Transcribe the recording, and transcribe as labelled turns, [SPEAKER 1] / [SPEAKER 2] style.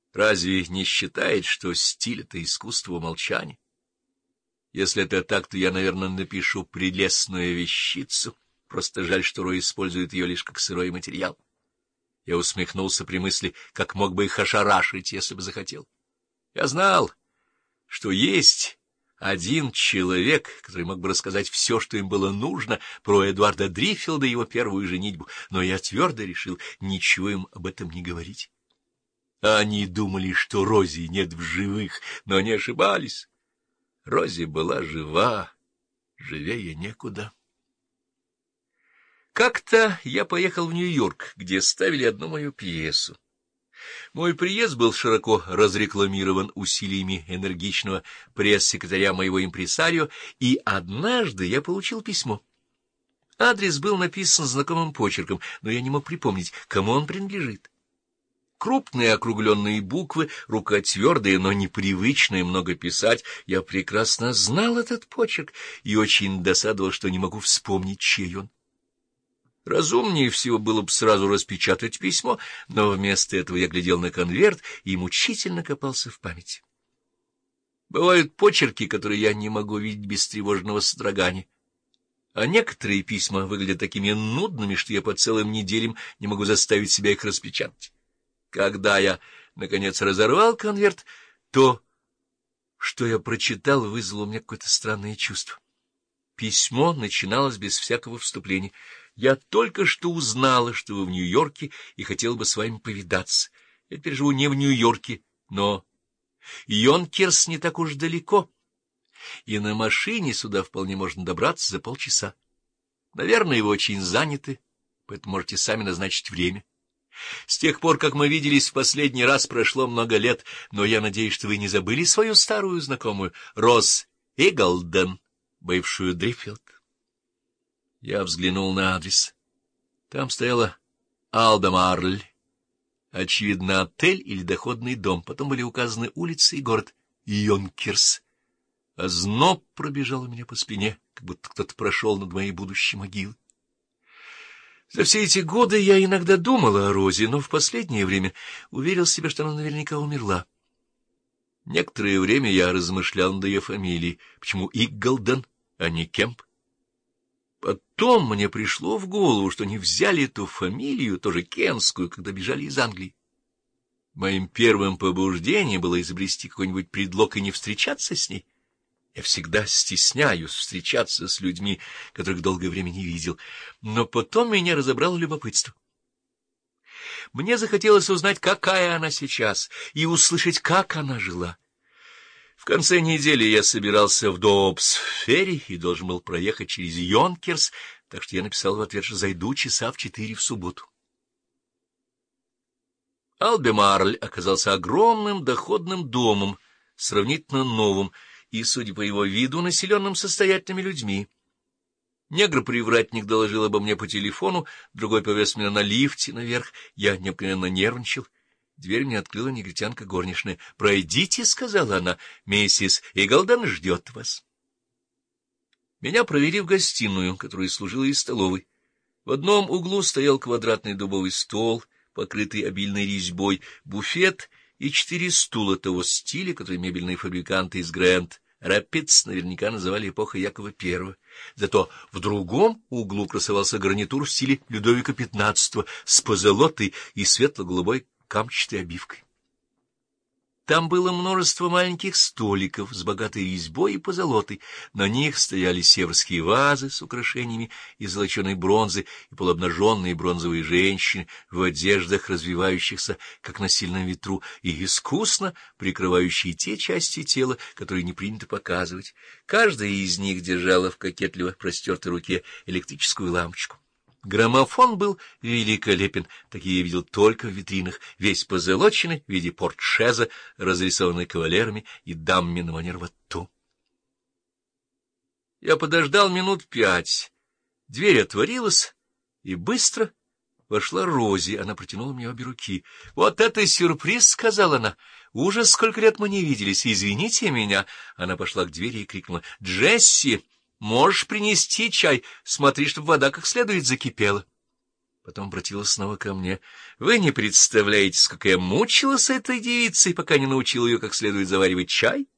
[SPEAKER 1] Разве не считает, что стиль — это искусство молчания? Если это так, то я, наверное, напишу прелестную вещицу. Просто жаль, что Рой использует ее лишь как сырой материал. Я усмехнулся при мысли, как мог бы их ошарашить, если бы захотел. Я знал, что есть один человек, который мог бы рассказать все, что им было нужно про Эдуарда Дриффилда и его первую женитьбу, но я твердо решил ничего им об этом не говорить. Они думали, что Рози нет в живых, но они ошибались. Рози была жива, живее некуда. Как-то я поехал в Нью-Йорк, где ставили одну мою пьесу. Мой приезд был широко разрекламирован усилиями энергичного пресс-секретаря моего импресарио, и однажды я получил письмо. Адрес был написан знакомым почерком, но я не мог припомнить, кому он принадлежит. Крупные округленные буквы, рука твердая, но непривычная много писать. Я прекрасно знал этот почерк и очень досадовал, что не могу вспомнить, чей он. Разумнее всего было бы сразу распечатать письмо, но вместо этого я глядел на конверт и мучительно копался в памяти. Бывают почерки, которые я не могу видеть без тревожного содрогания, а некоторые письма выглядят такими нудными, что я по целым неделям не могу заставить себя их распечатать. Когда я, наконец, разорвал конверт, то, что я прочитал, вызвало у меня какое-то странное чувство. Письмо начиналось без всякого вступления. «Я только что узнала, что вы в Нью-Йорке, и хотела бы с вами повидаться. Я теперь живу не в Нью-Йорке, но Йонкерс не так уж далеко, и на машине сюда вполне можно добраться за полчаса. Наверное, вы очень заняты, поэтому можете сами назначить время. С тех пор, как мы виделись в последний раз, прошло много лет, но я надеюсь, что вы не забыли свою старую знакомую, Роз Иглден, бывшую Дриффилд». Я взглянул на адрес. Там стояла Албемарль, очевидно, отель или доходный дом. Потом были указаны улицы и город Йонкерс. Озноб пробежал у меня по спине, как будто кто-то прошел над моей будущей могилой. За все эти годы я иногда думала о Розе, но в последнее время уверил себя, что она наверняка умерла. Некоторое время я размышлял над ее фамилией. Почему Игглден, а не Кемп? Потом мне пришло в голову, что они взяли эту фамилию, тоже кентскую, когда бежали из Англии. Моим первым побуждением было изобрести какой-нибудь предлог и не встречаться с ней. Я всегда стесняюсь встречаться с людьми, которых долгое время не видел. Но потом меня разобрало любопытство. Мне захотелось узнать, какая она сейчас, и услышать, как она жила. В конце недели я собирался в Дообс-Ферри и должен был проехать через Йонкерс, так что я написал в ответ, что зайду часа в 4 в субботу. Албемарль оказался огромным доходным домом, сравнительно новым, и, судя по его виду, населенным состоятельными людьми. Негр-привратник доложил обо мне по телефону, другой повез меня на лифте наверх. Я необыкновенно нервничал. Дверь мне открыла негритянка горничная. «Пройдите», — сказала она, — «миссис Иглден ждет вас». Меня провели в гостиную, которая служила и столовой. В одном углу стоял квадратный дубовый стол, покрытый обильной резьбой, буфет и 4 стула того стиля, который мебельные фабриканты из Грэнд Рэпидс наверняка называли эпохой Якова I. Зато в другом углу красовался гарнитур в стиле Людовика XV с позолотой и светло-голубой камчатой обивкой. Там было множество маленьких столиков с богатой резьбой и позолотой. На них стояли северские вазы с украшениями из золоченой бронзы и полуобнаженные бронзовые женщины в одеждах, развивающихся, как на сильном ветру, и искусно прикрывающие те части тела, которые не принято показывать. Каждая из них держала в кокетливо простертой руке электрическую лампочку. Граммофон был великолепен, такие я видел только в витринах, весь позолоченный в виде портшеза, разрисованный кавалерами и дамами на манер Ватту. Я подождал минут 5. Дверь отворилась, и быстро вошла Рози. Она протянула мне обе руки. — Вот это сюрприз! — сказала она. — Ужас, сколько лет мы не виделись! Извините меня! Она пошла к двери и крикнула. — Джесси! Можешь принести чай? Смотри, чтобы вода как следует закипела. Потом обратилась снова ко мне. Вы не представляете, сколько я мучилась с этой девицей, пока не научил ее как следует заваривать чай?